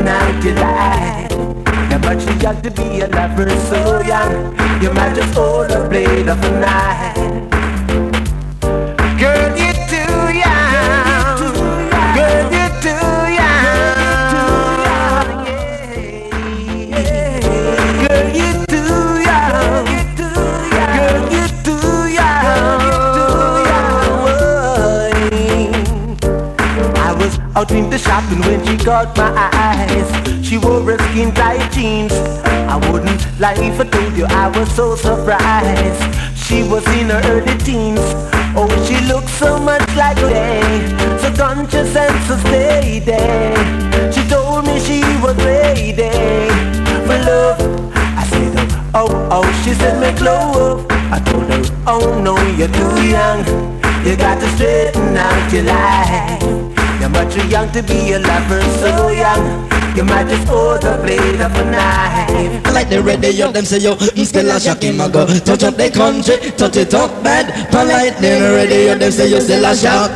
out your life. You're much too young to be a lover, so young. You might just hold a blade of a knife. Girl, you're too young. Girl, you're too young. Girl, you're too young. Girl, you're too young. I was out in the shopping when she caught my eyes. She wore her skin tight jeans. I wouldn't lie if I told you I was so surprised. She was in her early teens. Oh, she looked so much like a day, so conscious and so steady. She told me she was ready for love. I said, oh, oh, she said, make love. I told her, oh no, you're too young. You got to straighten out your life. You're much too young to be a lover, so young. You might just hold the blade of a knife. I like the radio, them say yo, still a shocking my go. Touch up the country, touch it up bad. Polite, the radio, them say yo, still a shock.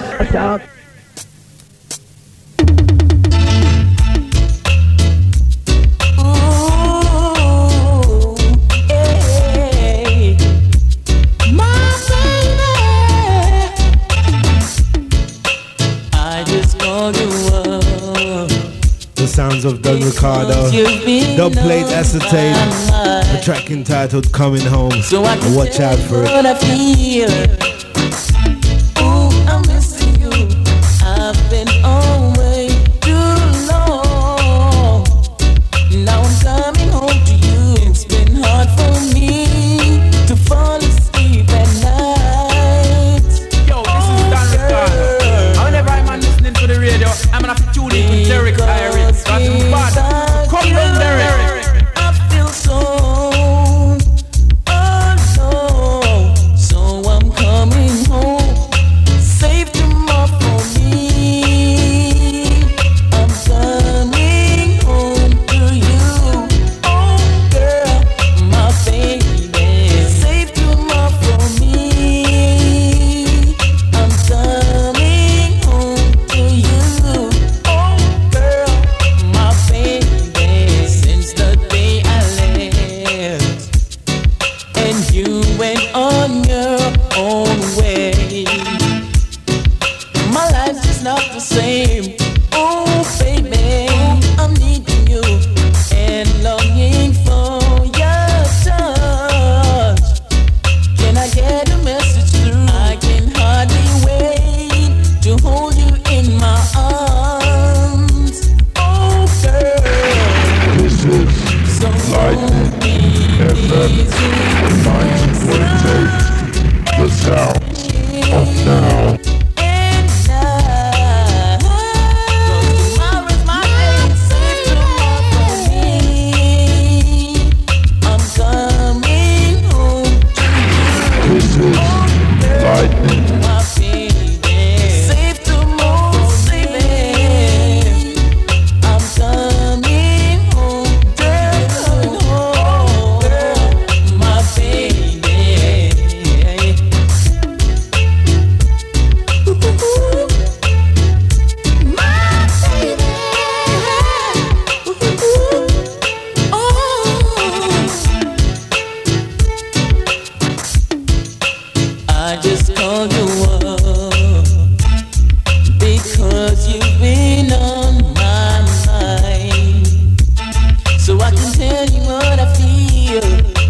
Sounds of Don Ricardo, dub plate acetate, a track entitled Coming Home. Watch out for it. Ooh, I'm missing you. I've been away too long. Now I'm coming home to you. It's been hard for me to fall asleep at night. Yo, this is Don Ricardo. Whenever I'm listening to the radio, I'm gonna have to tune in with Derek Irie. Come down, Derek. I feel so alone, so I'm coming home. Save tomorrow for me. I'm coming home to you. Oh girl, my baby. Save tomorrow for me. I'm coming home to you. Oh girl, my baby. Since the day I left and you went on your own way, my life's just not the same. Oh baby, I'm needing you and longing for your touch. Can I get a message through? I can hardly wait to hold you in my arms. Oh girl, This is Lightning FM 9.8, the sounds of now. and now, 'cause tomorrow's my day. Save tomorrow for me. I'm coming home to This is Lightning you, my baby. Save tomorrow, baby. I'm coming home, girl, my baby. I just called you up because you've been on my mind, so I can tell you what I feel.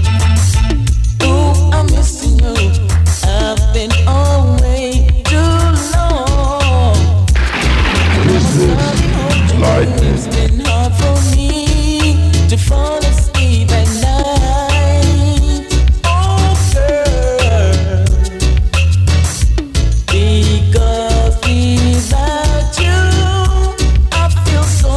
Ooh, I'm missing you. I've been away too long. This is Lightning It's been hard for me to fall asleep at night. Oh girl, because without you I feel so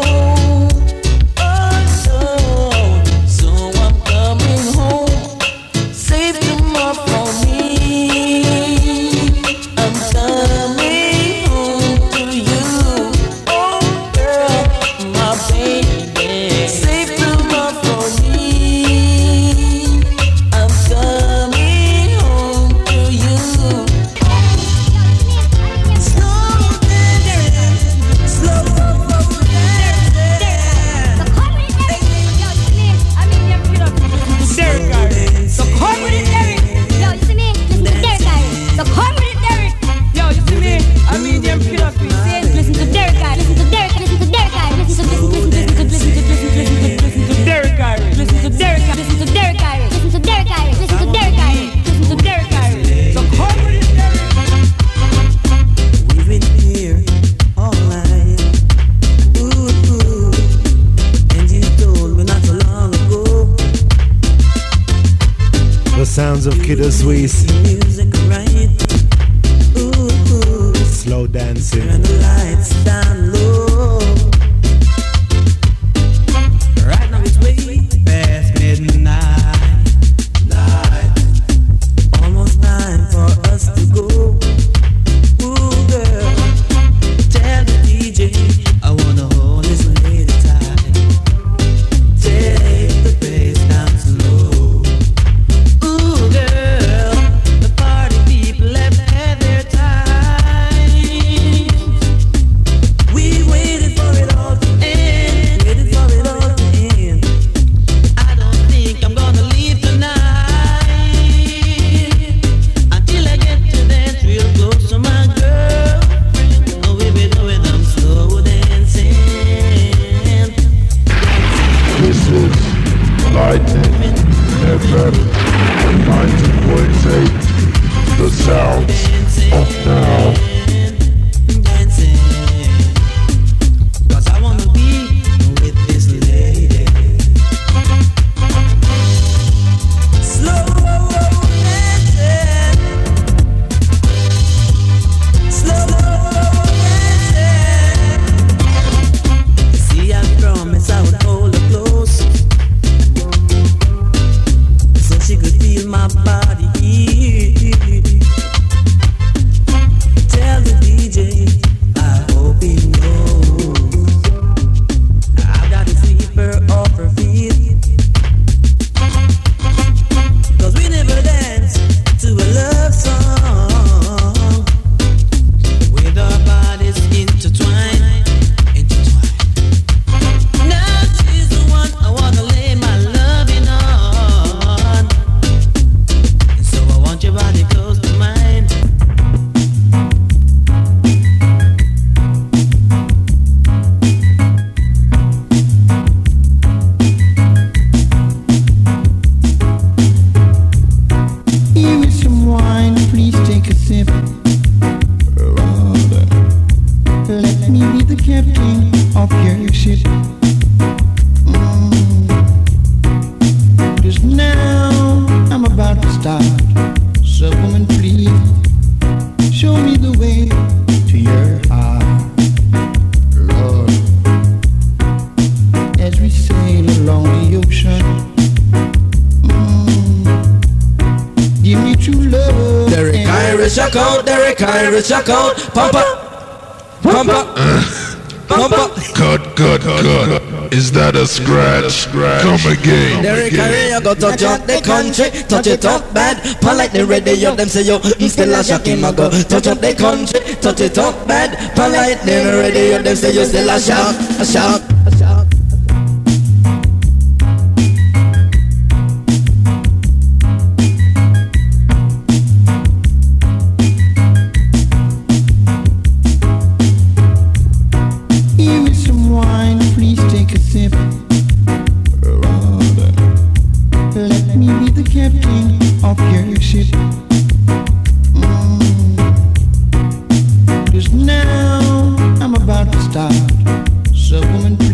alone. So I'm coming home. Save tomorrow for me. I'm coming home to you. Oh girl, my baby. Save tomorrow for me. I'm coming home to you. Slow down, slow down. sounds of Kiddo Swiss. Slow dancing. Turn the lights down low. Right now it's way past midnight. Almost time for us to go. Ooh, girl, tell the DJ I wanna hold this lady tight. Take the bass down slow. Ooh, girl, the party people have had their time. We waited for it all to end. Waited for it all to end. I don't think I'm gonna leave tonight until I get to dance real close to my girlfriend. Oh, we be doing them slow dancing. This is Lightning FM 90.8. The sounds of now. Dancing. 'Cause I wanna be with this lady. Slow dancing. Slow dancing. See, I promised I would hold her close so she could feel my body. Tell the DJ I hope he knows I've got to sweep her off her feet. 'Cause we never dance to a love song with our bodies intertwined. Now she's the one I wanna lay my loving on, and so I want your body close to mine. Give me some wine, please take a sip. Let me be the captain of your ship. 'Cause now I'm about to start. So woman, please show me the way to your heart, Lord. As we sail along the ocean, give me true love. Derek Irish, check out, Derek Irish, check out. Pump up, pump up, pump up. Cut. Is that a scratch? Come again. Derek Irish, you go touch up the country, touch it up bad. Pan like the radio, them say yo, still a shocking my go. Touch up the country, touch it up bad. Pan like the radio, them say you still a shock, a shock, a shock. Give me some wine, please take a sip. Let me be the captain of your ship. 'Cause now I'm about to start. So woman,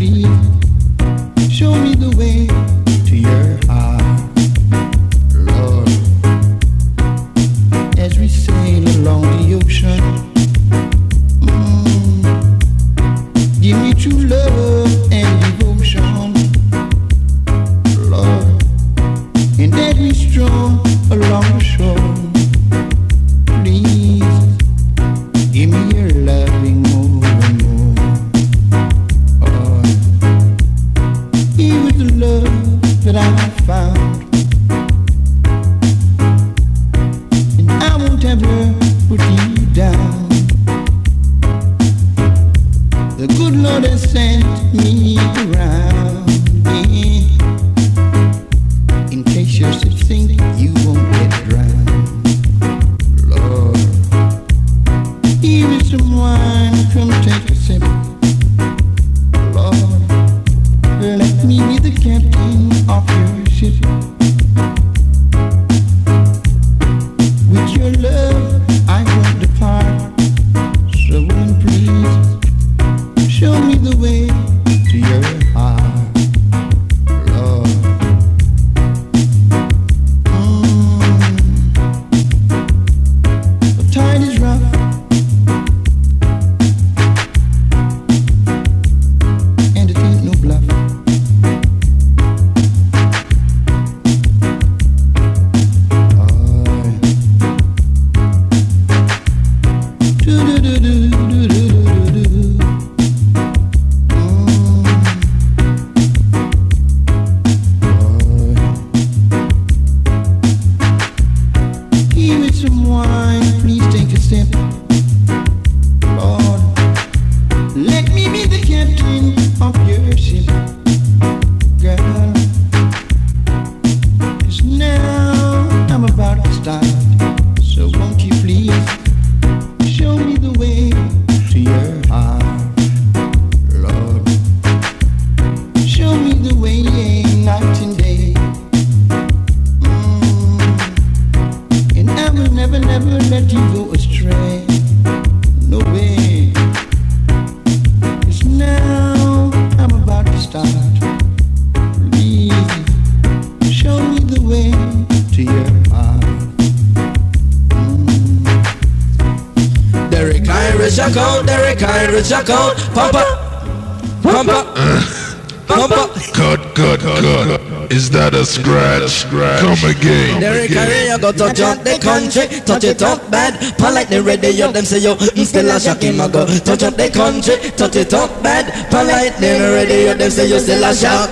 I reach a count. Pumper. Cut. Is that a scratch? Come again. Derek Carey, go touch up the country, touch it up bad. Polite the radio, them say yo, still a shocking my go. Touch up the country, touch it up bad. Polite the radio, them say yo, still a shock.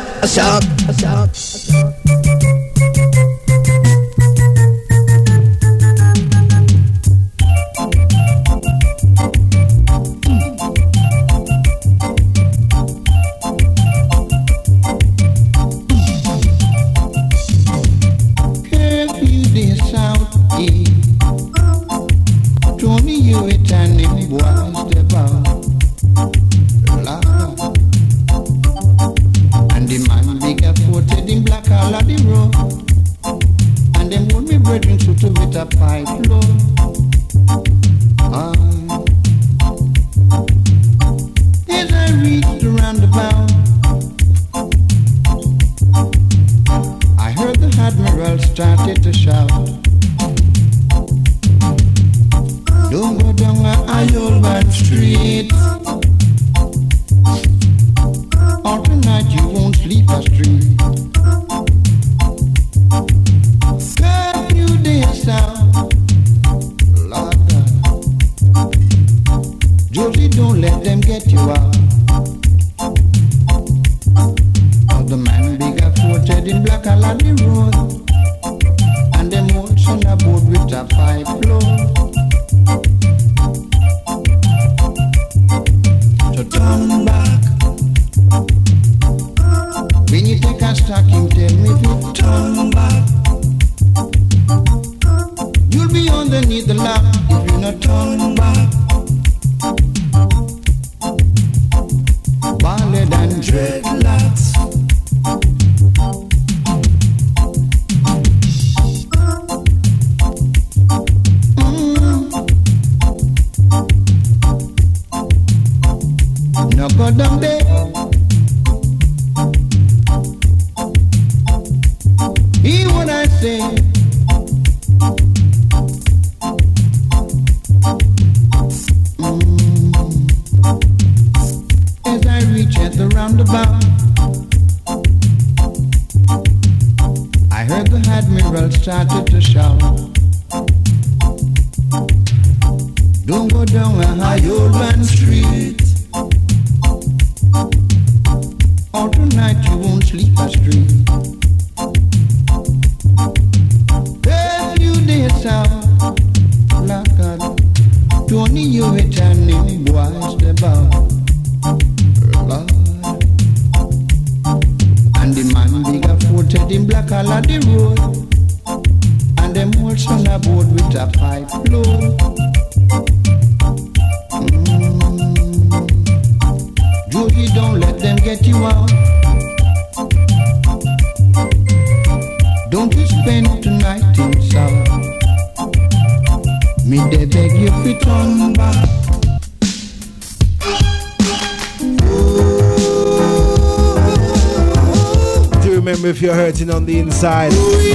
If you're hurting on the inside,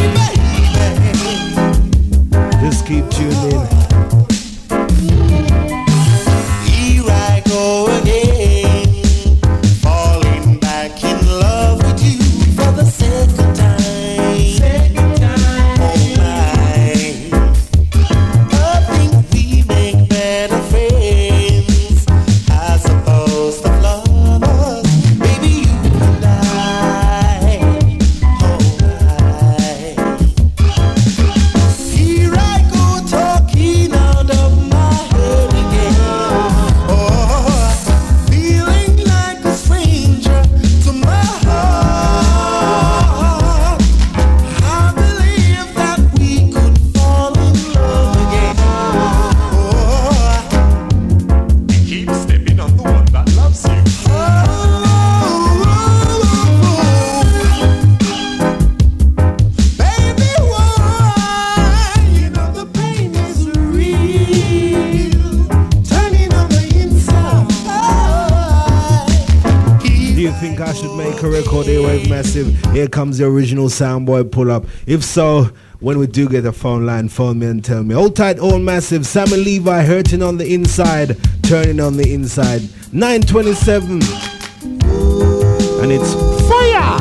just keep tuned in. Here I go again, falling back in love with you for the second time. Oh my, I think we make better friends as opposed to lovers. Baby, you and I. Here I go talking out of my head again. Oh, feeling like a stranger to my heart. I believe that we could fall in love again. Oh, keep stepping on the one that loves you. Baby, why? You know the pain is real, turning on the inside. Do you think I should make a record Airwave Massive? Here comes the original Soundboy pull up. If so, When we do get a phone line, phone me and tell me. Hold tight, all massive. Sam and Levi hurting on the inside, turning on the inside. 9:27. And it's fire!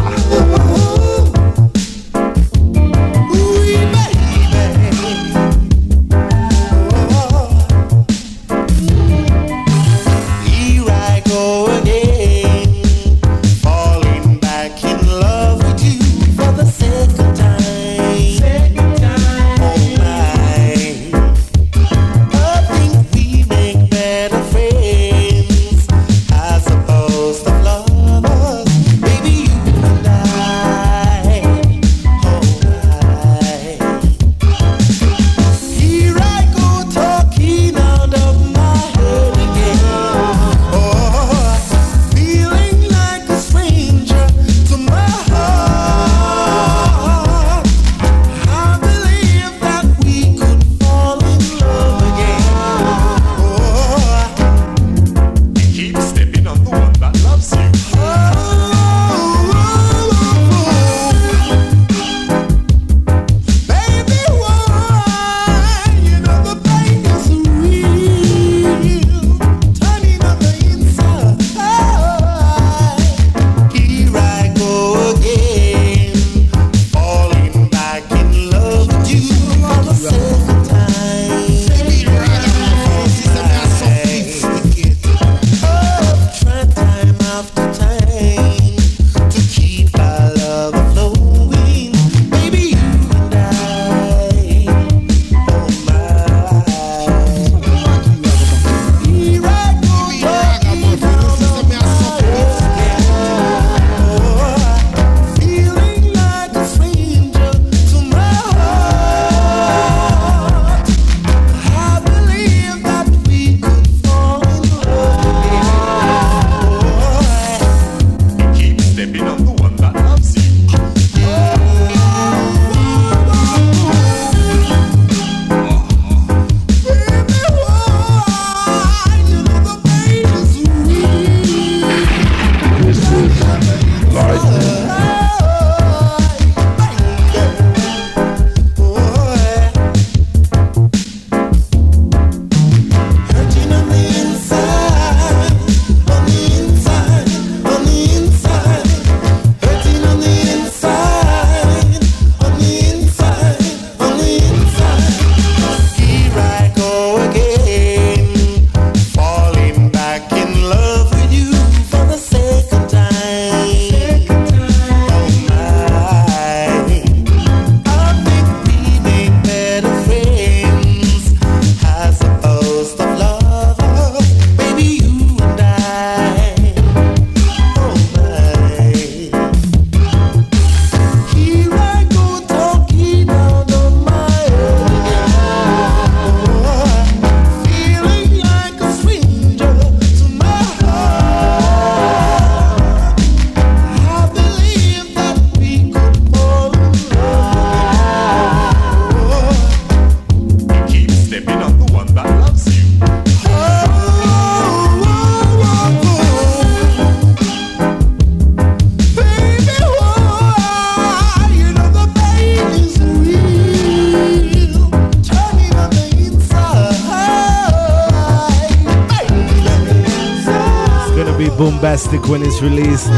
Bombastic when it's released.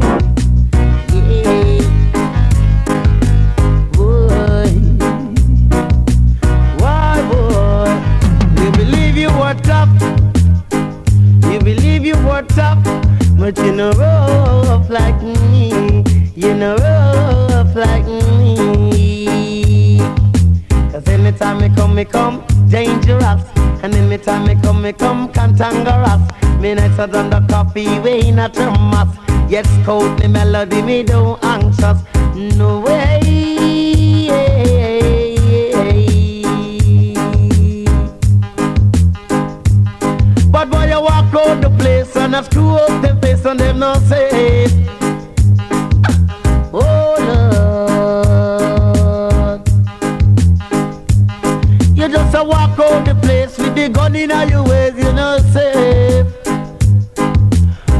You believe you were tough. You believe you were tough, but you know rough like me. You know rough like me. 'Cause anytime me come dangerous. And anytime me come cantankerous. Me nicer than the coffee way in a thermos. Yes, cold the melody me don't anxious. No way. But boy you walk out the place and have screw up the face and them not safe. Oh Lord, you just a walk out the place with the gun in your ways, you not safe.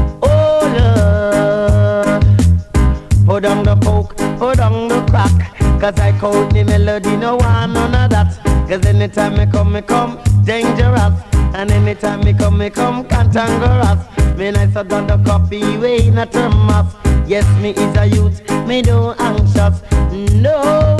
Put on the coke, put on the crack. Cause I code the melody, no one, none of that. Cause anytime me come, dangerous. And anytime me come, cantankerous. Me nice a done the copy, way in a term of. Yes, me is a youth, me no anxious. No.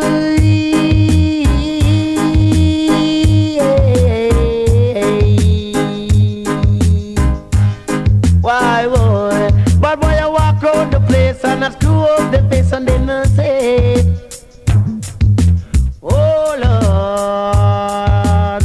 Why boy? But boy, I walk around the place and I screw up the face and then I say, oh Lord.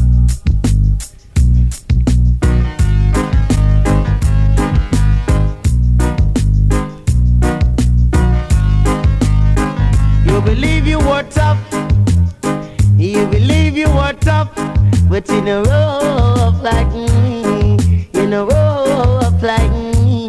You believe you were tough, you believe you were tough, but in a row like me, in a row like me.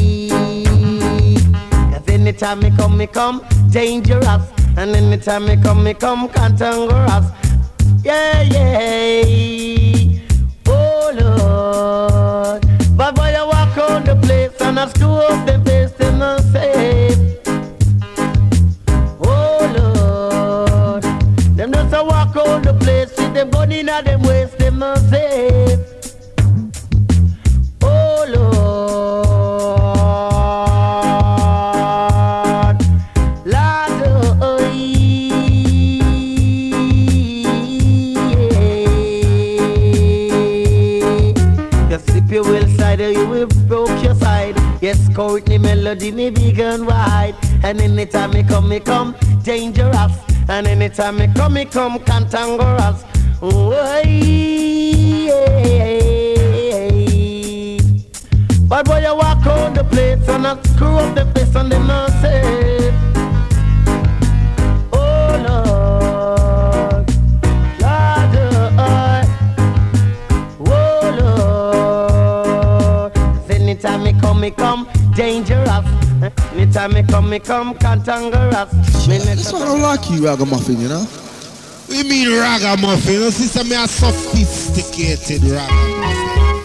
Cause anytime me come, dangerous. And anytime me come, cantankerous. Yeah, yeah. Oh Lord. But boy, I walk on the place and I screw up the face and I say, oh Lord. Them just a walk on the place with them gun in a them waist, them I say, oh Lord, Lord, oh, yeah. Just slip your will side or you will broke your side. Yes, Courtney melody me big and wide. And anytime me come, dangerous. And anytime me come, cantankerous. Oh, yeah. But boy, you walk on the place and I screw up the face and then I say, oh Lord, Lord, oh Lord. Anytime me come, dangerous. Anytime me come, cantankerous. This one don't like you, ragamuffin, you know? What you mean ragamuffin? You sister, me a sophisticated ragamuffin.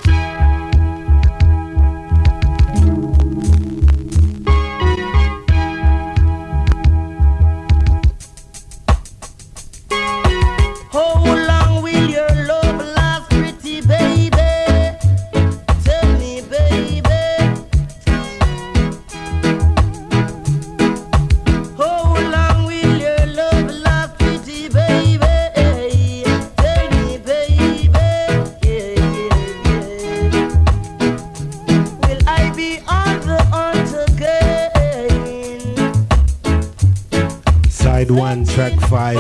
Side 1, track 5.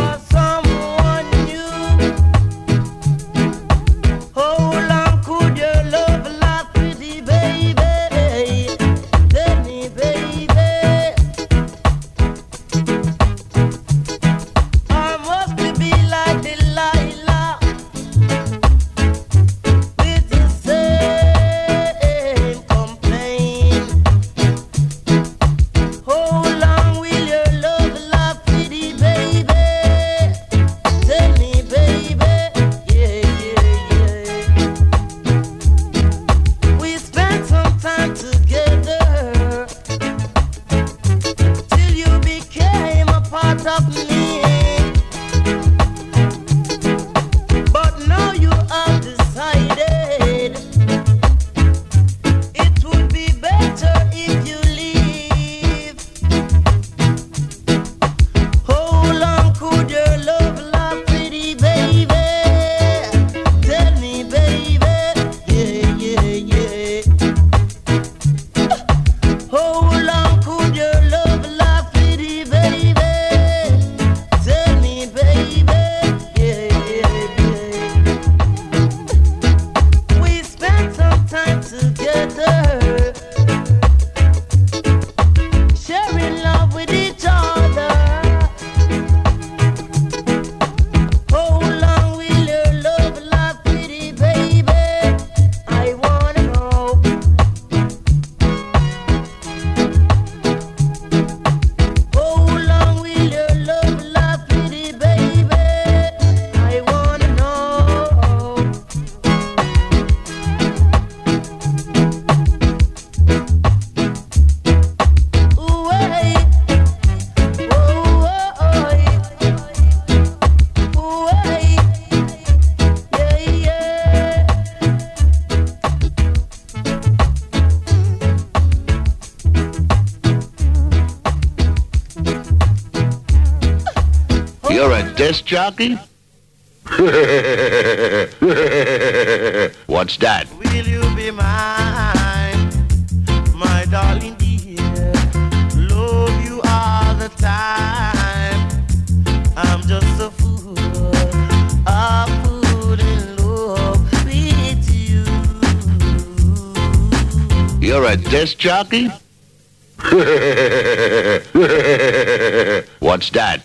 disc jockey? What's that? Will you be mine, my darling dear? Love you all the time. I'm just a fool in love with you. You're a disc jockey? What's that?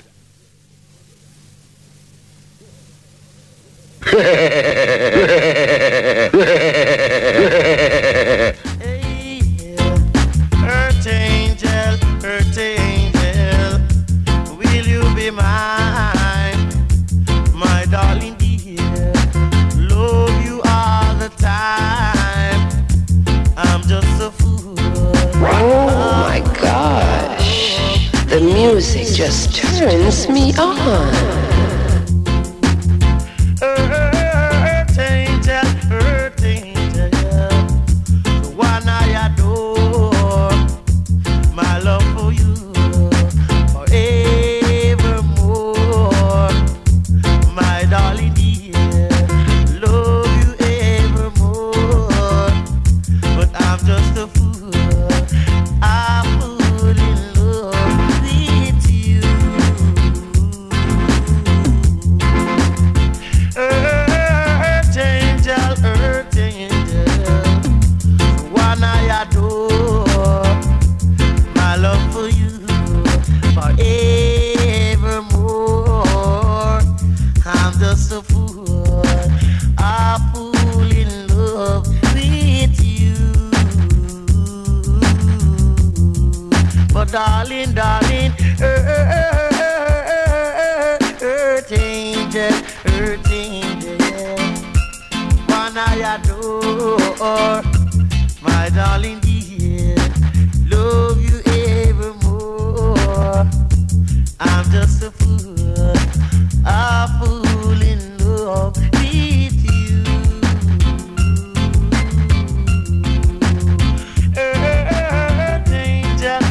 Earth angel, will you be mine, my darling dear? Love you all the time. I'm just a fool. Oh my gosh, the music just turns me on. Earth angel, the one I adore, my love for you forevermore, my darling dear, love you evermore, but I'm just a fool, I'm in love with you. Earth angel, one I adore, my love for you forevermore. I'm just a fool, a fool in love with you. But darling, earth angel, one I adore, my darling dear, love you evermore. I'm just a fool in love with you. Earth angel,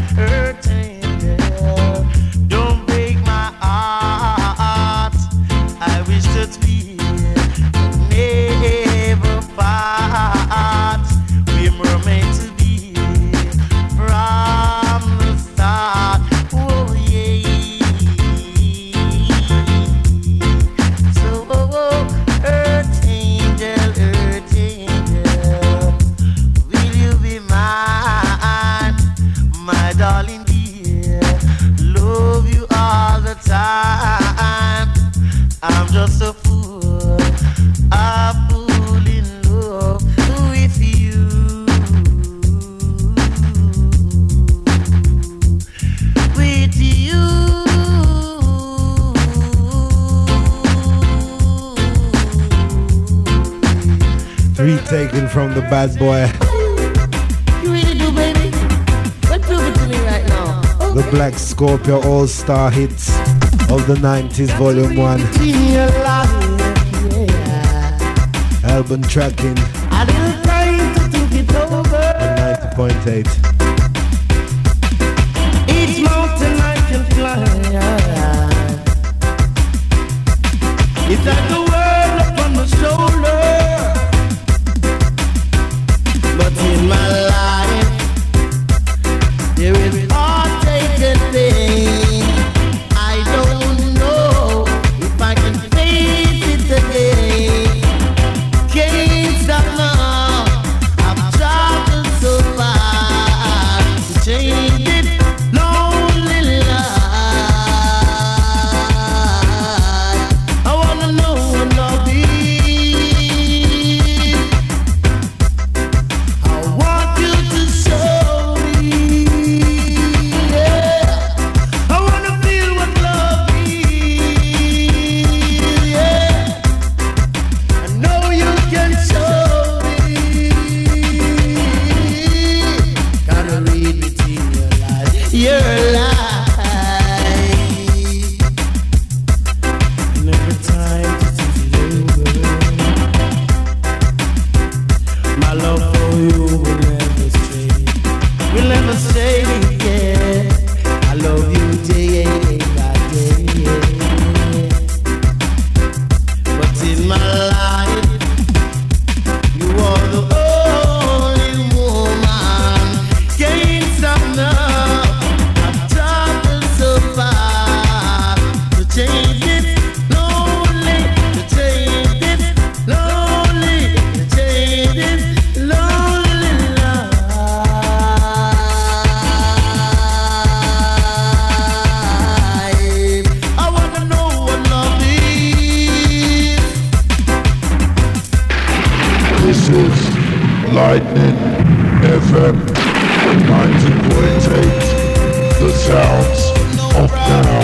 don't break my heart. I wish that we never part. We were meant to be from the start. Oh yeah. So earth angel, will you be mine, my darling dear? Love you all the time. I'm just a fool in love with you. With you. Three taken from the bad boy. You really do, baby. But prove it to me right now. The Black Scorpio All-Star Hits of the 90s, Volume 1. Album tracking I didn't try to think it over. on 90.8. Each mountain I can climb. It's like the world upon my shoulder. But in my life, there is heartache and pain. I don't know if I can face it again. Can't stop now. I've traveled so far to change it. Lonely life. I wanna know what love is. I want you to show me. Yeah. I wanna feel what love is. Yeah. I know you can show me. Gotta read between your lies. Your life. And every time you think it over, my love for you will never stray. Will never stay, yeah. I love you day by day. sounds of now.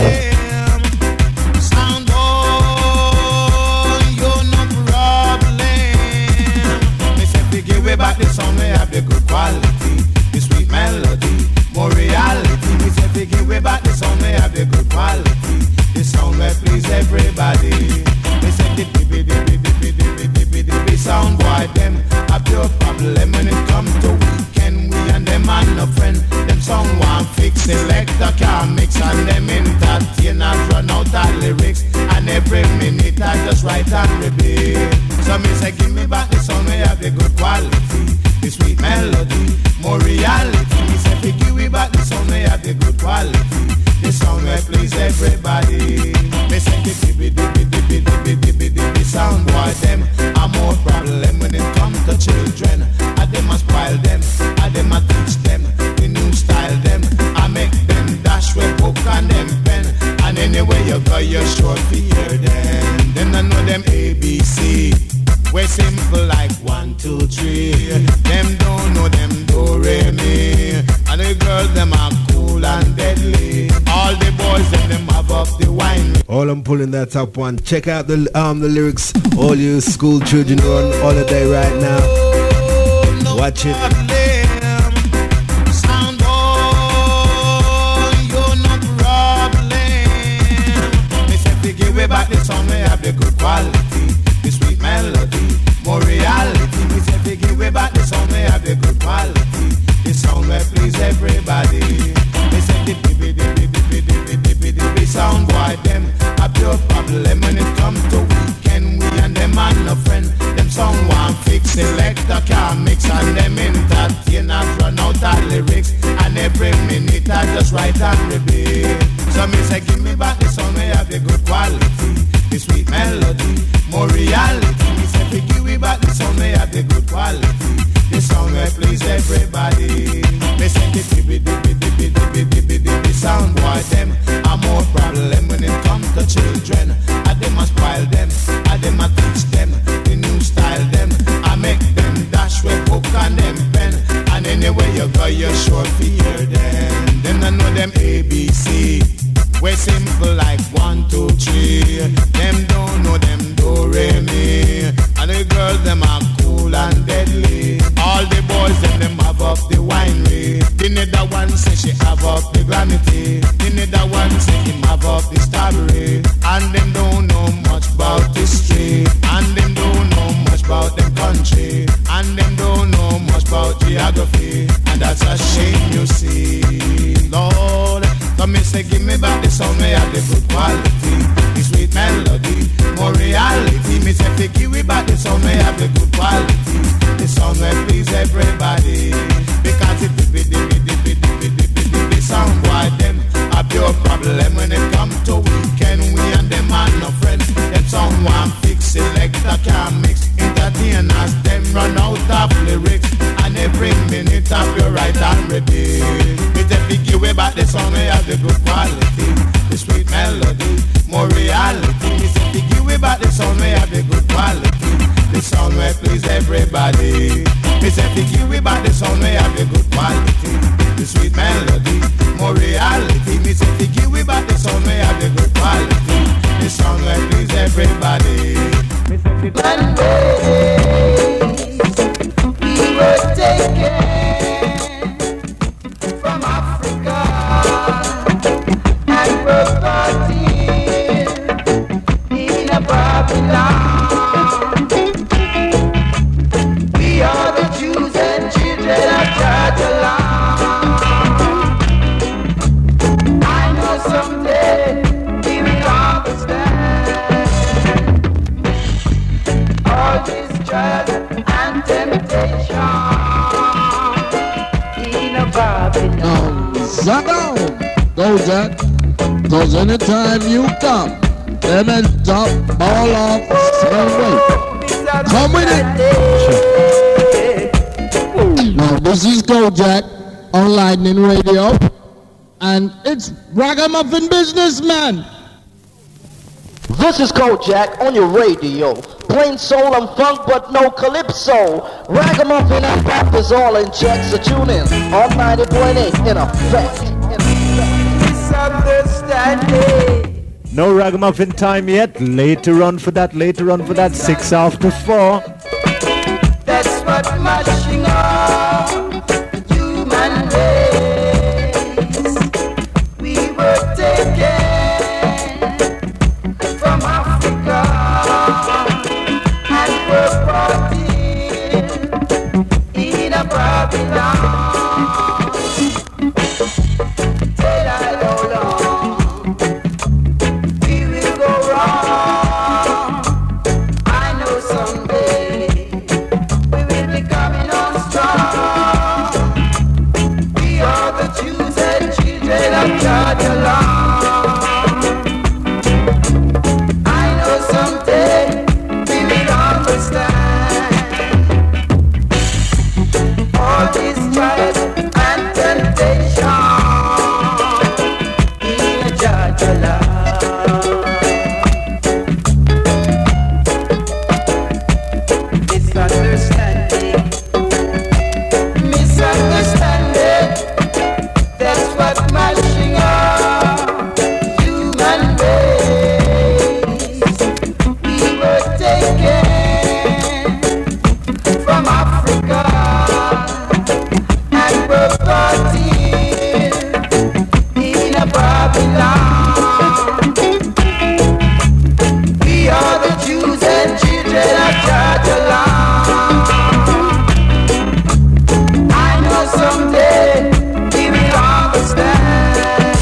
Sound boy, you're no problem. Me say we give way back the sound, we have the good quality, the sweet melody, more reality. Me say we give way back the sound, we have the good quality, the sound that please everybody. Me say the sound boy them a pure problem when it comes to weekend. We and them are no friend. Them song one fix, selector can mix, and them entertainers run out of lyrics. And every minute I just write and repeat. So me say give me back the sound, we have the good quality, the sweet melody, more reality. Me say give me back the sound, we have the good quality, the sound that please everybody. Me say the sound boy them a more problem when it comes to children. I them a spoil them, I them a teach them the new style them. I make them dash with book and them pen. And anywhere you go, you're sure to hear them. Them I know them ABC. We're simple like 1, 2, 3. Them don't know them do re mi. And the girls them are cool and deadly. All the boys them have up the wine. All I'm pulling that top one. Check out the lyrics. All you school children who are on holiday right now. Watch it. Sound boy, you're no problem. Me say we give way back the sound, we have the good quality, the sweet melody, more reality. We say we give way back the sound, we have the good quality, the sound that please everybody. Me say the sound boy them a pure problem when it comes to weekend. We and them are no friend. Them song one fix, selector can mix, and them entertainers run out of lyrics. And every minute I just write and repeat. So me say give me back the sound, we have the good quality, the sweet melody, more reality. Me say give me back the sound, we have the good quality, the sound that please everybody. Me say the sound boy them a more problem when it comes to children. I them a spoil them, I them a teach them the new style them. I make them dash with book and them pen. And anywhere you go, you're sure to hear them. Them I know them ABC. We're simple like 1, 2, 3. Them don't know them do re mi. And the girls them are cool and deadly. All the boys them have up the winery. The nether one say she have up the gravity. The nether one say him have up the strawberry. And them don't know much about history. And them don't know much about them country. And them don't know much about geography. And that's a shame, you see, Lord. So me say give me back the sound, we have the good quality, the sweet melody, more reality. Me say give me back the sound, we have the good quality, the sound that please everybody. Because it the sound boy them a pure problem when it comes to weekend. We and them are no friends. Them sound one fix, selector can mix, entertainers them run out of lyrics. And every minute of your right and ready. Give way back the sound, we have the good quality, the sweet melody, more reality. Me say give way back the sound, we have the good quality, the sound where please everybody. Me say give way back the sound, we have the good quality, the sweet melody, more reality. Me say give way back the sound, we have the good quality, the sound where please everybody. One day we were taken from Africa and were brought in a Babylon. We are the Jews and children of Jerusalem. I know someday we will understand all this trials and temptation in a Babylon. Shut down, go Jack, cause anytime you come, them and top all off same way. Come with it. Now this is Kojak on Lightning Radio, and it's Ragamuffin Businessman. This is Kojak on your radio, plain soul and funk but no calypso. Ragamuffin and rap is all in check, so tune in on 90.8 in effect. misunderstanding. No ragamuffin time yet. Later on for that. 6 after 4. That's what mashing up human race. We were taken from Africa and were brought in a Babylon. Till I know long, we will go wrong. I know someday we will be coming on strong. We are the chosen children of God alone. I know someday we will understand all these trials and temptation in a judge alone. Misunderstanding, that's what mashing up human race. We were taken from Africa and were brought in a Babylon. We are the Jews and children of God alone. Someday we will understand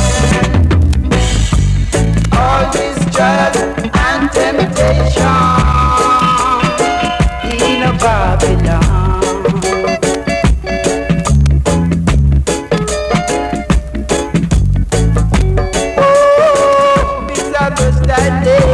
all these trials and temptation in a Babylon. Oh, misunderstanding.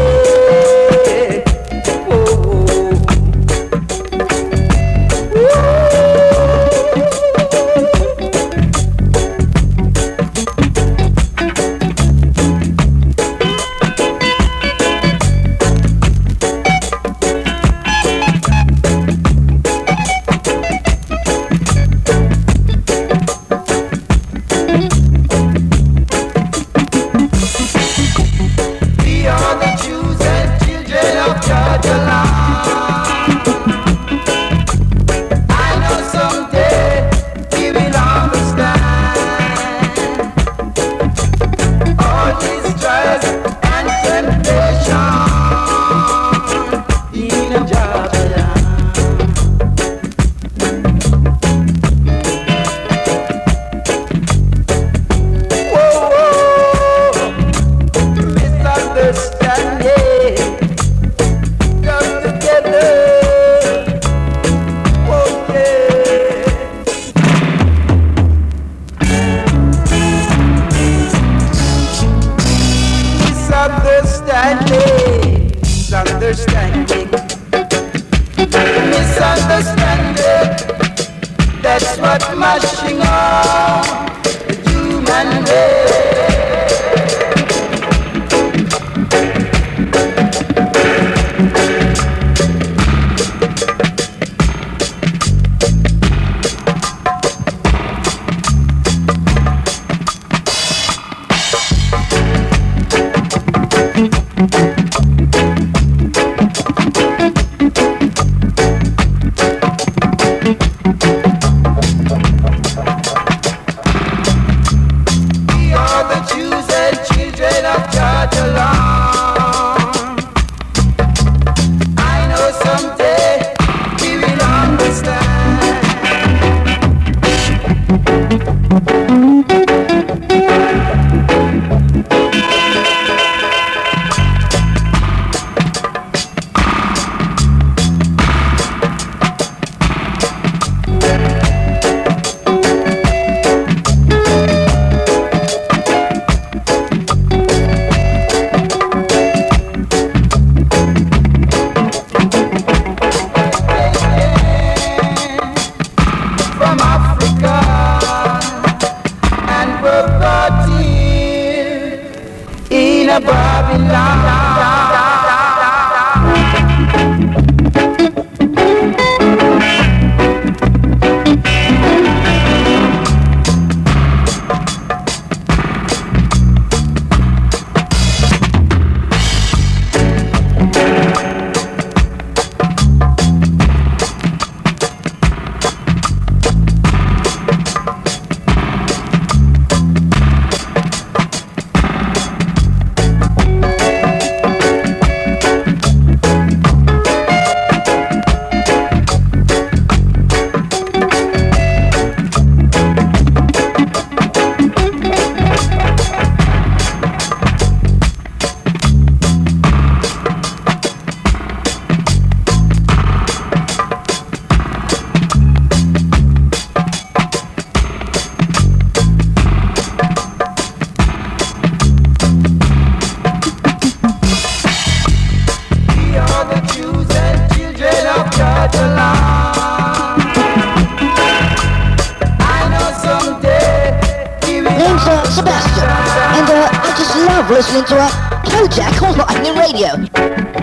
We are the Jews and children of God alone. I know someday we will understand all these trials and temptation in a Babylon. Misunderstanding, come together. Oh yeah. Misunderstanding, that's what mashing up the human race. love listening to it? Kojak on Lightning Radio.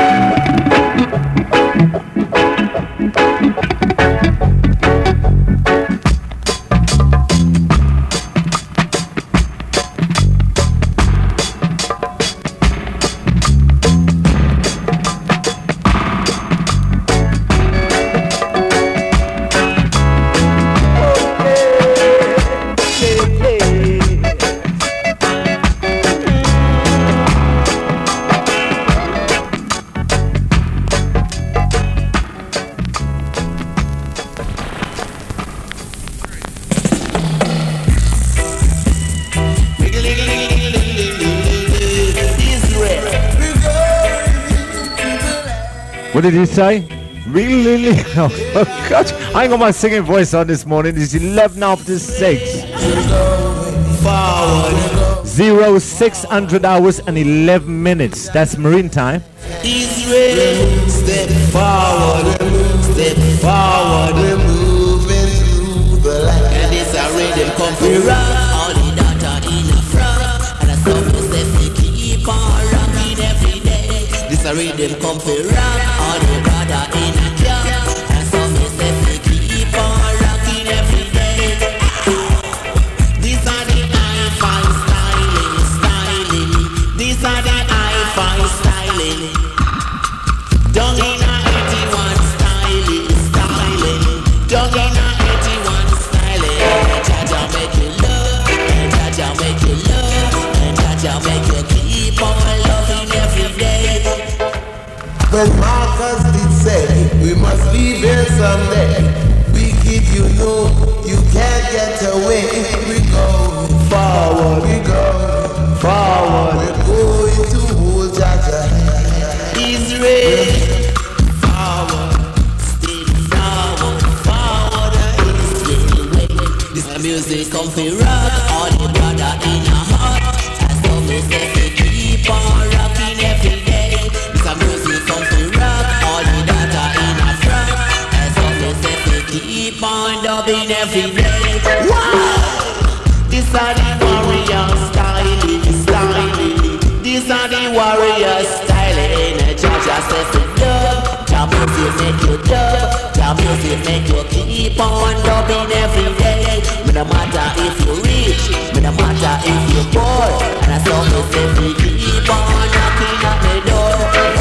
What did he say? Really? Oh, God. I ain't got my singing voice on this morning. It's 11 after 6. 0600 hours and 11 minutes. That's marine time. Israel, step forward, we're moving through the land. And it's a rhythm come from rock, all the data in a front. And I saw myself to keep on rocking every day. This a rhythm come from rock, all the data in a car. And I saw myself to keep on rocking every day. These are the hi-fi styling. These are the hi-fi styling. Don't in a 81 styling. Don't in a 81 styling. Jaja make you love, and Jaja make you love, and Jaja make you keep on loving every day. When Marcus did say we must leave here someday, we give you know you can't get away. We go forward, we're going to hold Jaja. Israel. Music come fi rock, all the brother in a heart. As long as they keep on rocking every day. This a music come fi rock, all the data in a front. As long as they keep on dubbing every day. Wow! These are the warrior styling. These are the warrior styling. Jaja says to dub, Jah music make you dub. Jah music make you keep on dubbing every day. No matter if you rich, no matter if you're poor, and as long as you keep on knocking at the door.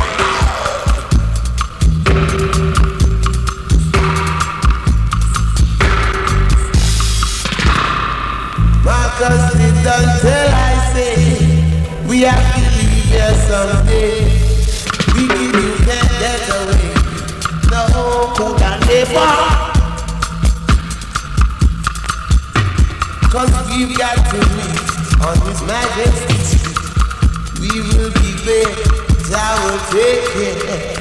Marcus did until I say we have to leave here someday. We give you can't get away. No, could never. Cause we've got to meet on His Majesty's street. We will be there, Jah will take care.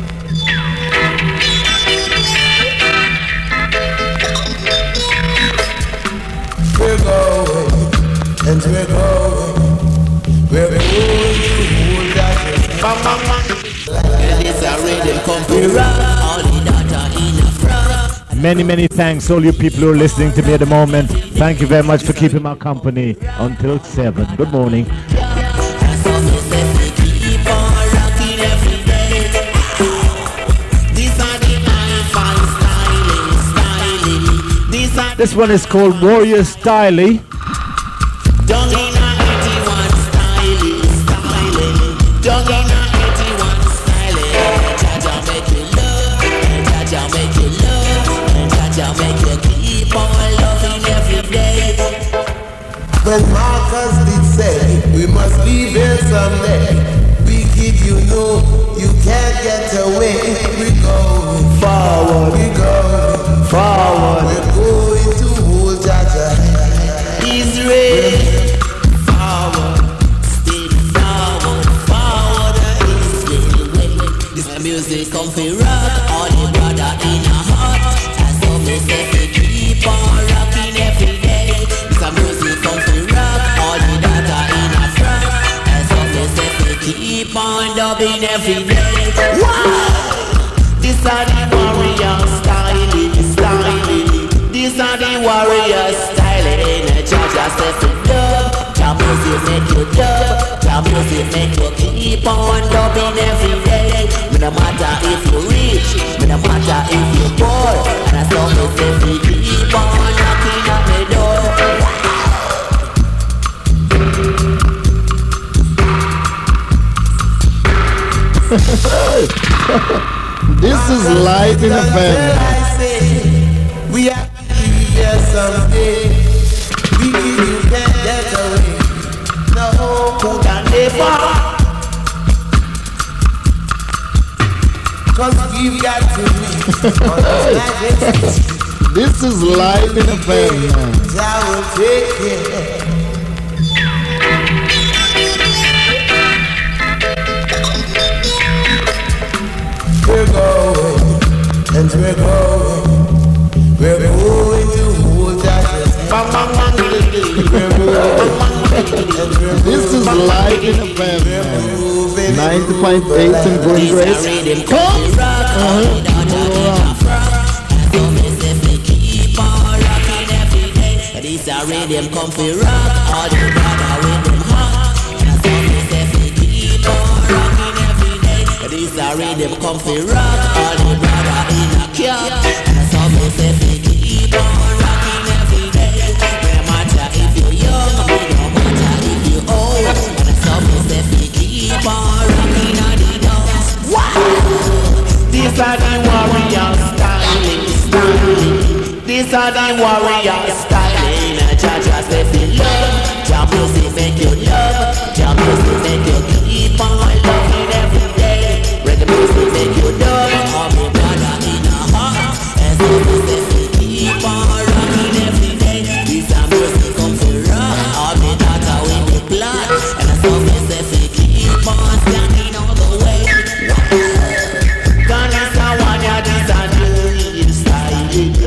We're going, and we're going to hold that. And it's a rhythm come to rock, all the data in a front. Many thanks, all you people who are listening to me at the moment. Thank you very much for keeping my company until 7. Good morning. This one is called Warrior Styling. When Marcus did say we must leave here someday, we give you know you can't get away. We go forward, we're going to hold Jaja. Israel, forward, Israel. This music come fi rock, all the brother in a heart. As long as they keep on rocking every day. This music come fi rock, all the data in a front. As long as they keep on dubbing every day. Wow! These are the warrior styling. These are the warrior styling. Jaja says to dub, Jah music make you dub. on loving every day. Me no matter if you rich, me no matter if you poor, and as long as you keep on knocking at me door. This is light in the family. We have to be there someday. We you can't get away. No, who can never? Cause we've got to be. This is light in the family. I will take care. We're going, and we're going to hold that. This is live in the family. 90.8 and going grace. Come! This a rhythm come fi rock, all the brother with them hot. And some me say fi keep on rocking every day. This a rhythm come fi rock, all the brother in a cap. And some me say fi keep on rocking every day. No matter if you young, no matter if you old. And some me say fi keep on rocking all the dance. This a the warrior styling. This a the warrior styling. Jah say fi love, Jah music make you love, Jah music make you keep on loving every day. Reggae music make you love, all me brother in a heart. And so me say fi keep on rocking every day. This a music come fi rock, all me daughter with me blood. And so me say fi keep on standing all the way. Gonna say one ya this a new style.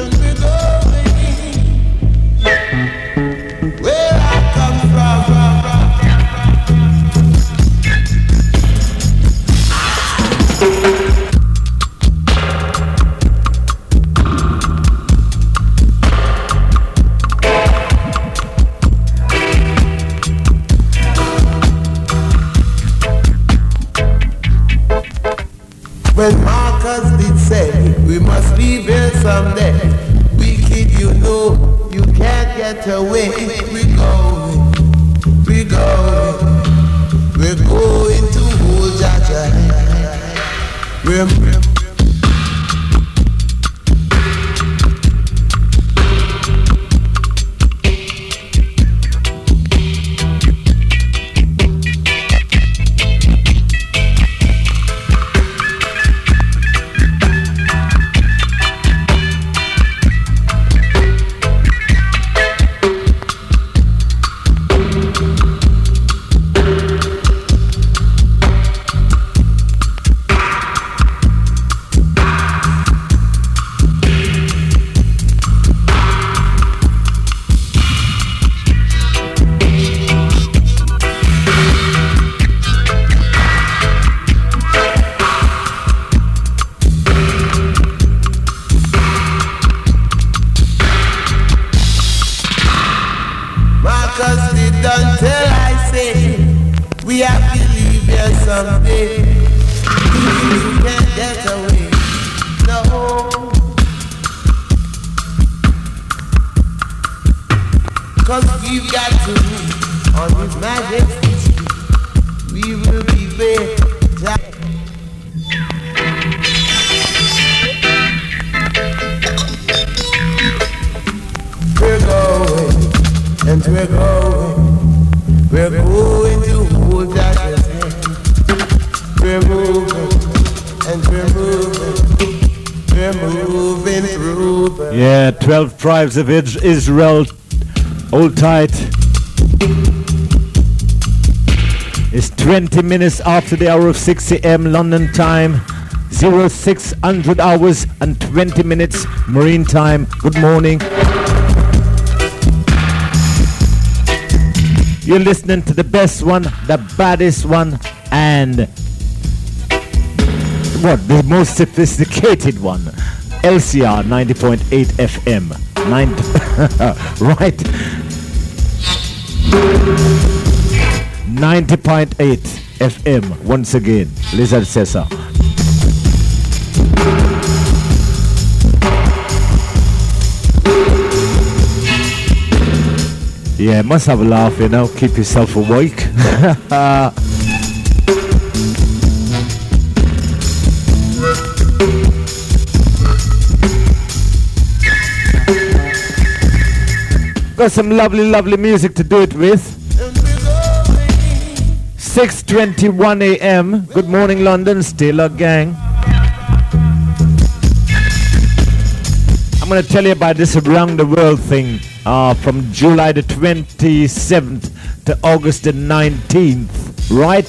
Where I come from. When Marcus did say we must leave here someday, wicked you know you can't get away. We're going to hold Jaja. someday. You can't get away, no. Cause we've got to move on His Majesty. We will be there. We're going, and we're going to hold that hand. We're moving, and we're moving through the... Yeah, 12 tribes of Israel. Hold tight. It's 20 minutes after the hour of 6 a.m. London time. 0600 hours and 20 minutes Marine time. Good morning. You're listening to the best one, the baddest one, and what? The most sophisticated one. LCR 90.8 FM. Right. 90.8 FM. Once again, Lizard Cesar. Yeah, must have a laugh, you know, keep yourself awake. Got some lovely music to do it with. 6:21 a.m. Good morning, London. Still a gang. I'm going to tell you about this around the world thing from July the 27th to August the 19th, right?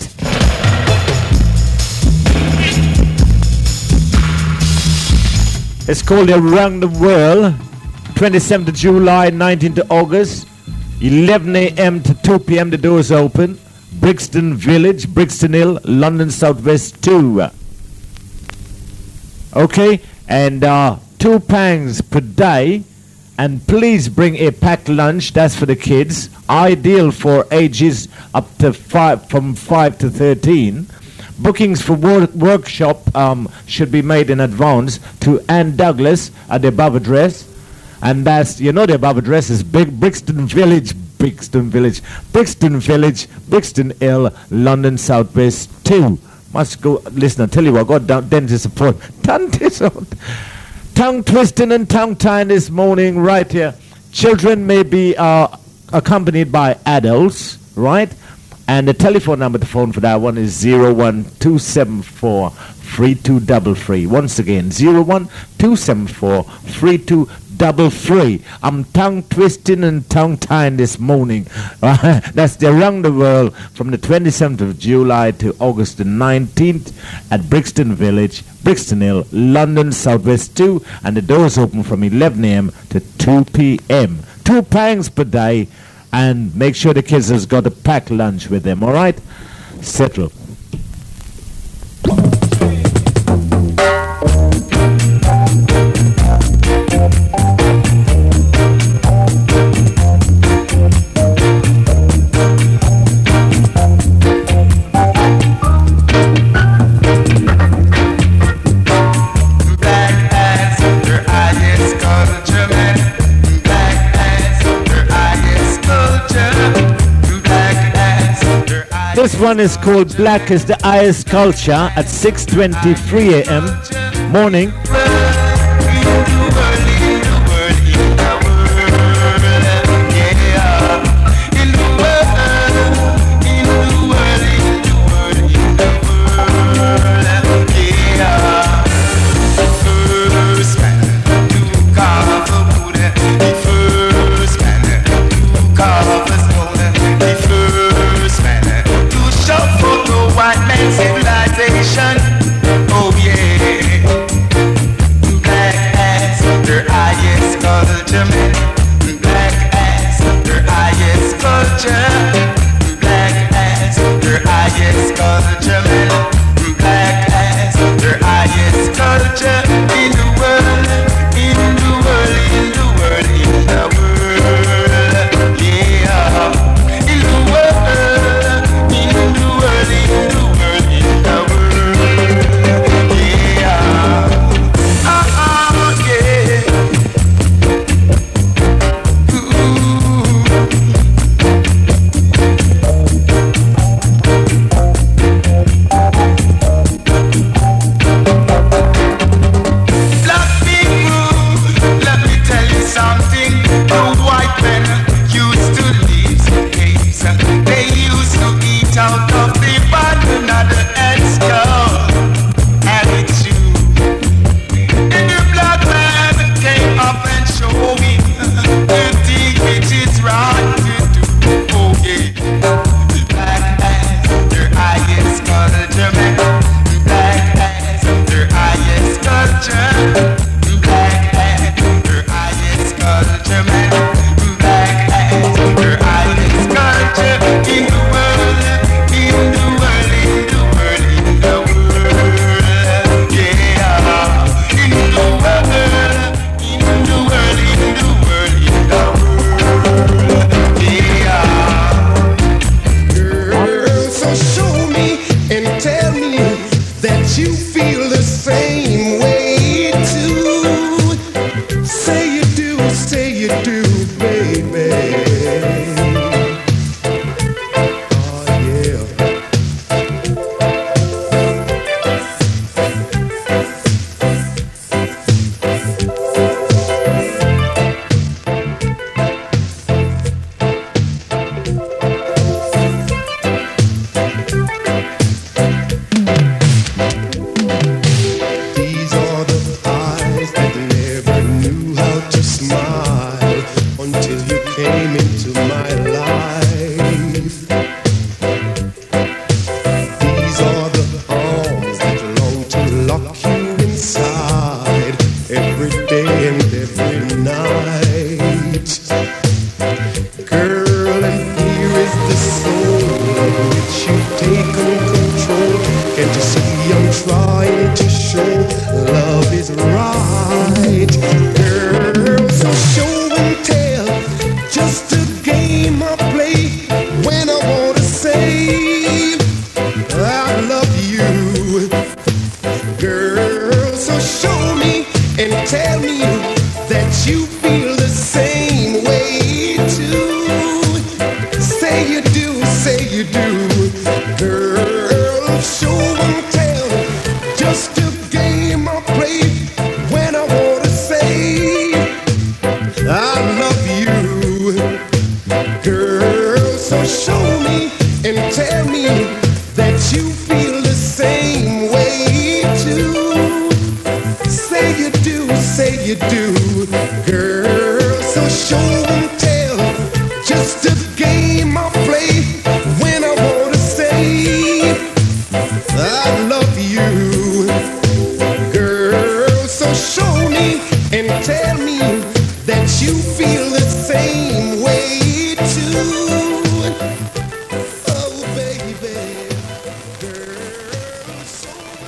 It's called Around the World. 27th of July, 19th to August, 11 a.m. to 2 p.m. the doors open. Brixton Village, Brixton Hill, London Southwest 2. Okay, and £2 per day, and please bring a packed lunch. That's for the kids, ideal for ages up to from 5 to 13. Bookings for workshop should be made in advance to Ann Douglas at the above address. And that's, you know, the above address is Brixton Village, Brixton Hill, London Southwest 2. Must go, listen, I tell you what, I got dentist support. Tongue twisting and tongue tying this morning right here. Children may be accompanied by adults, right? And the telephone number to phone for that one is 01274 3233. Once again, 01274 3233. I'm tongue twisting and tongue tying this morning. That's the Around the World from the 27th of July to August the 19th at Brixton Village, Brixton Hill, London Southwest 2, and the doors open from 11 a.m. to 2 p.m. £2 per day, and make sure the kids has got a packed lunch with them, all right? Settle. This one is called Black is the Highest Culture at 6:23 a.m. morning. Civilization, oh yeah. Black as their highest culture, man. Black as their highest culture. Black as their highest culture, man. Black as their highest culture in the world, in the world, in the world, in the world, yeah. In the world, in the world, in the world. right. Girl, so show and tell, just a game I play when I wanna say I love you. Girl, so show me and tell me that you feel the same way too. Say you do, say you do. Girl, show and tell, just a game I play when I wanna say I love you. Girl, so show me and tell me that you feel the same way too. Say you do, say you do. Girl, so show and tell, just a game I play when I wanna say I love you. Girl, so show me and tell me that you feel the same way too. Oh baby, girl, so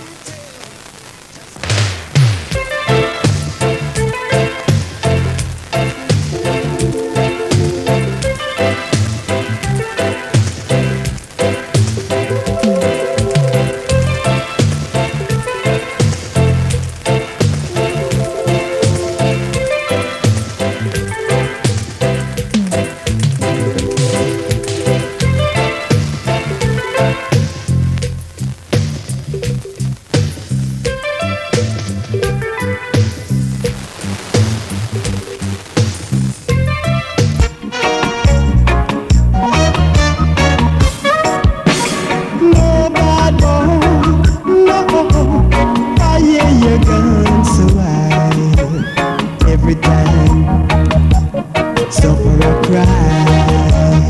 no bad boy, no. I hear your gun so wild every time. Suffer a cry.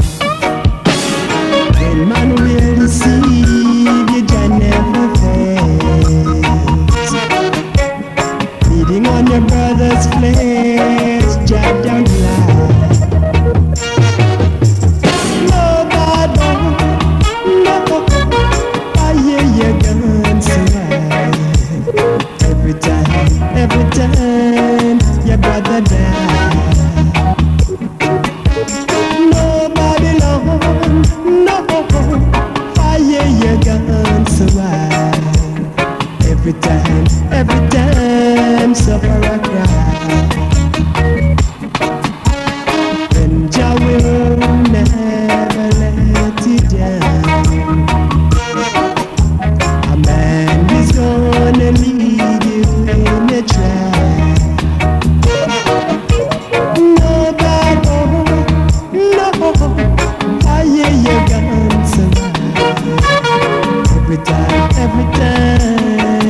When man will deceive you, can never fails. Feeding on your brother's flesh, jab down the line. No bad boy, no. I hear your guns so loud. Every time your brother died. No Babylon, no. I hear your guns so loud. Every time suffer a cry. And Jah will never let you down. A man is gonna lead you in a trap. No bad boy, no. I hear your guns so loud. Every time.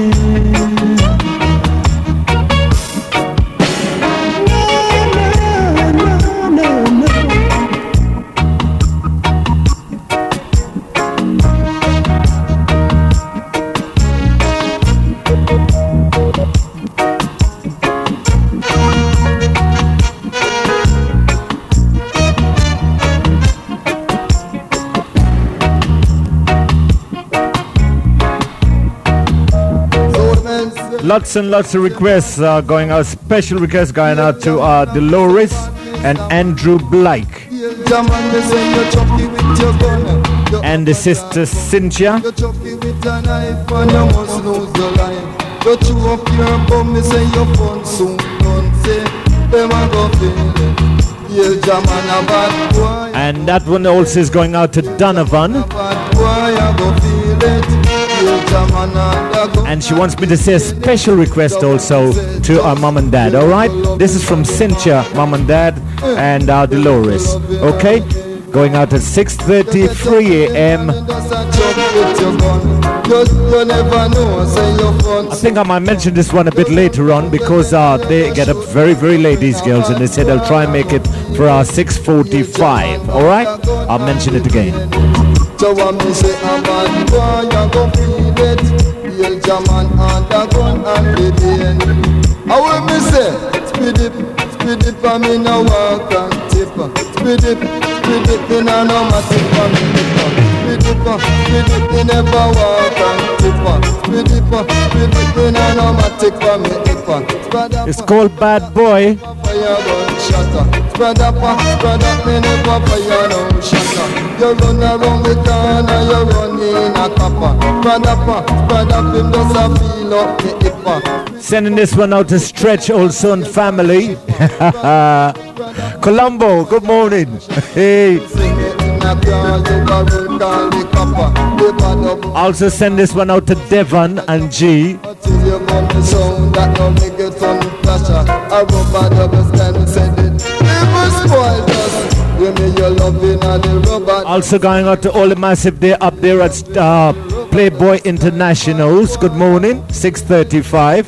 No. Lots and lots of requests going out. Special requests going out to Dolores and Andrew Blake. And the sister Cynthia. And that one also is going out to Donovan. And she wants me to say a special request also to our mom and dad. Alright? This is from Cynthia, mom and dad, and Dolores. Okay? Going out at 6:33 a.m. I think I might mention this one a bit later on because they get up very, very late, these girls, and they said they'll try and make it for our 6:45. Alright? I'll mention it again. So when me say a bad boy, you go feel it. Hail German and a gun and the pain. And when me say, speed it for me no walk and tip. Speed it, me no matter for me. Speed it, me never walk and tip. Speed it up, me no matic for me hipper. It's called Bad Boy. Fire gun shatter. Spread up, me never fire no shatter. You run around the corner, you run in a copper. Spread up, him just a feel up me hipper. Sending this one out to Stretch Olson family. Colombo, good morning. Hey. Also send this one out to Devon and G. Also going out to all the massive day up there at Playboy Internationals. Good morning, 6:35.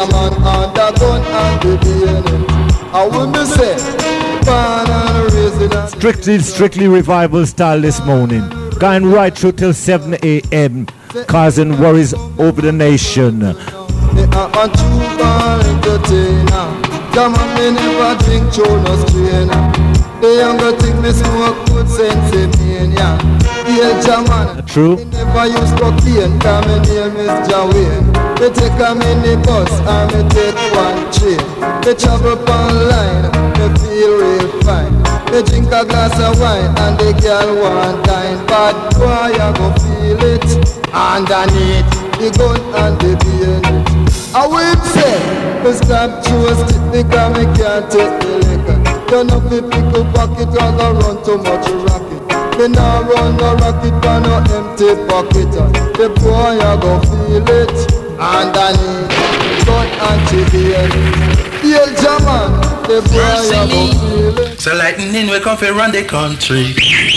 Strictly revival style this morning. Going right through till 7 a.m. causing worries over the nation. The younger think me smoke good sense in mania. Yeah, German. True. Me never use cocaine, cause my name is Jawain. Me take a minibus and me take one train. Me travel on line, me feel real fine. Me drink a glass of wine and the girl one time. Bad boy, I go feel it underneath the gun and the bayonet. I will say, me stop choose it because me can't take the liquor. You know fi pick up pocket or go run too much rocket. Me nah run no rocket for no empty pocket. The boy a go feel it underneath gun and chicken. Yell German, the boy a go feel it. So lightning we come fi run the country.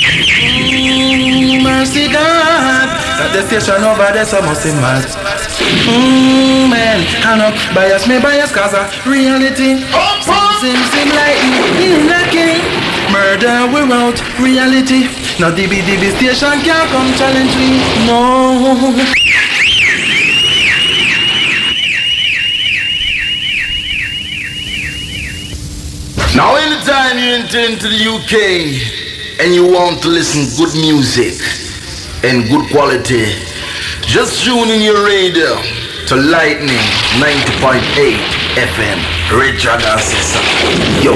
Mercy God, at the station over there so must be mad. Man, I know bias cause of reality. Sim lightning, knocking. Murder without reality. Now DB station can't come challenge me. No. Now anytime you enter into the UK and you want to listen good music and good quality, just tune in your radio to Lightning 90.8 FM, Richard and Sister. Yo.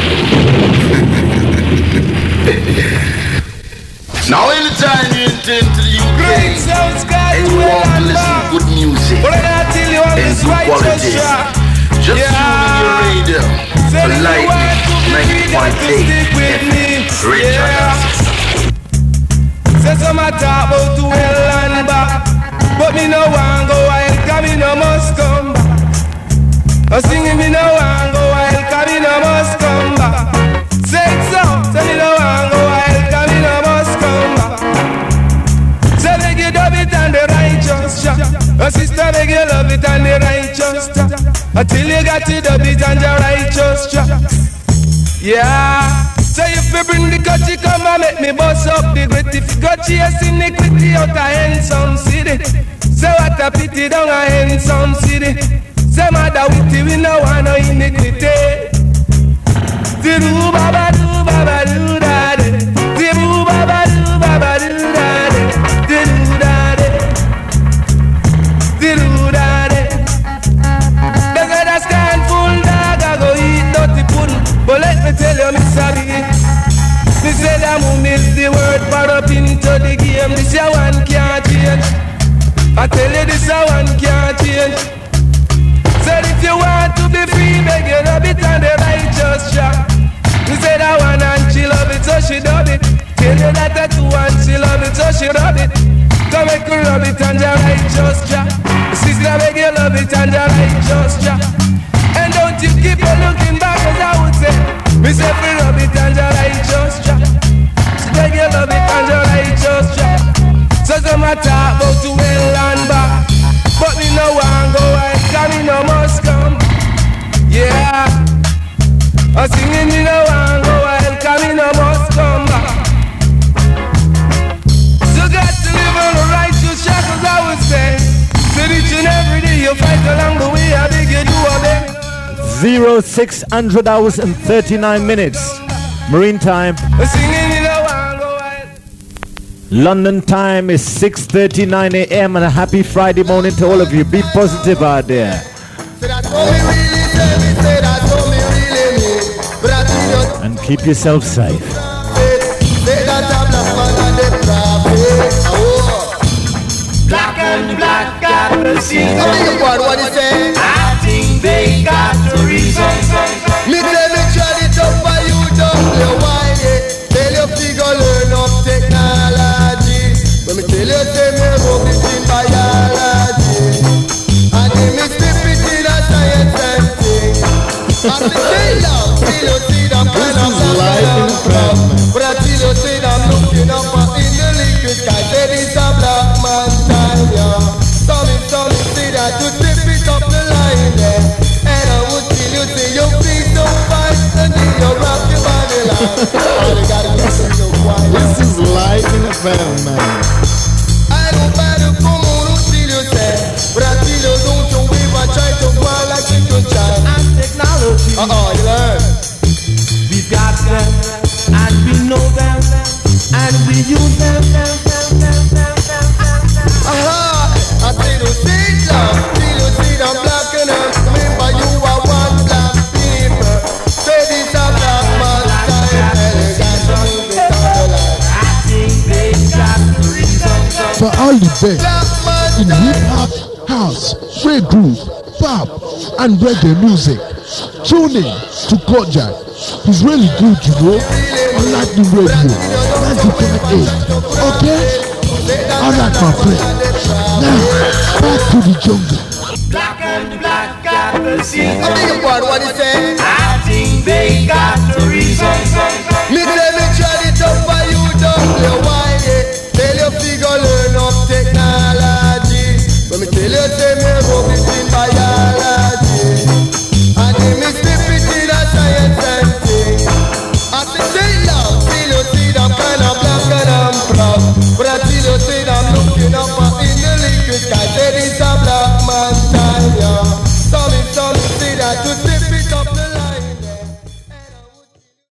Now anytime you enter into the UK and you want to listen good music and good quality, just tune in your radio to Lightning 90.8 FM, Richard and Sister. Say some talk about to hell and back, but me no want go wild, cause me no must come back. I singing me no want go wild, cause me no must come back. Say it so, say me no want go wild, cause me no must come back. Say make you dub it and the righteous shot. A sister make you love it and the righteous shot. Until you got to dub it and the righteous shot. Yeah. So if you bring the country, come and make me bust up the grit. If you go chase iniquity out of handsome city, say what a pity down a handsome city. Say mother witty, we no want no iniquity. Diru baba do daddy. Diru baba do daddy. Diru daddy. Diru daddy. They say that scan full dog, I go eat dirty pudding. But let me tell you, Miss Abby, me say the moon is the word for up into the game. This a one can't change. I tell you this a one can't change. Said if you want to be free, beg you rub it on the righteous shot. Me say that one and she love it, so she dub it. Tell you that the two and she love it, so she rub it. Come make her rub it on the righteous shot. Sister, beg you love it on the righteous shot. And don't you keep on looking back, as I would say. Me say we rub it and the righteous shot. So beg you love it and the righteous shot. So some talk about to hell and back, but me no want go and cause me no must come. Yeah, I singing me no want go and cause me no must come back. So got to live on the righteous shot, as I would say. So each and every day you fight along the way, I beg you do a beg. 0600 hours and 39 minutes. Marine time. London time is 6:39 a.m. and a happy Friday morning to all of you. Be positive out there. And keep yourself safe. Black and black got the season. What is it? I think they got the reason. Me tell me turn it up for you, don't play wine it. Tell your figure learn up technology. When me tell you say me rub it in biology, and then me slip it in a science and thing. And me say love, till you see them kind of black. But until you see them looking up in the liquid sky, say this a black man's time, yeah. Some see that you tip it up the line there. And I would till you say your feet don't fight until you rock your body line. All you gotta do is so quiet. This is live in the film, man. I don't matter come on until you say, but until you don't you wave and try to go on like you could try. And technology. You learn. We've got them, and we know them, and we use them. I say to see love, till you see them black and remember you are one black people. Say this a black man's time, elegant to move it on the line. I think they got the reason. For all the best in hip-hop, house, free groove, pop, and reggae music, tune in to Kojak. He's really good, you know, on Lightning Radio 90.8. Okay? Alright, my friend. Now, back to the jungle. Black and black got the season. What is it? I think they got the reason. Me tell me turn it up for you, don't play wine.